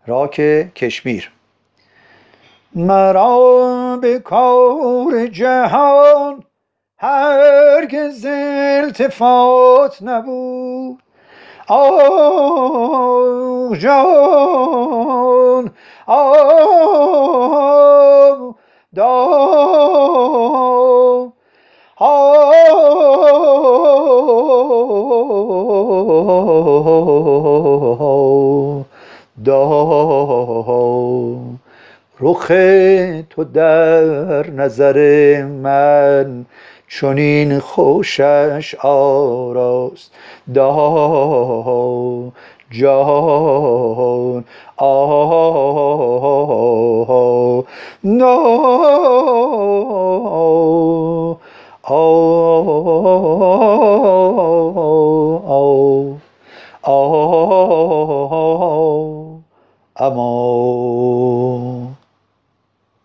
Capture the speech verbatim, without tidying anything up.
راک کشمیر. مرا به کار جهان هرگز التفات نبود، آه جان آه دام آه دام. رخ تو در نظر من چنین خوشش آراست، دا جان آه نا آه آه آه آه اما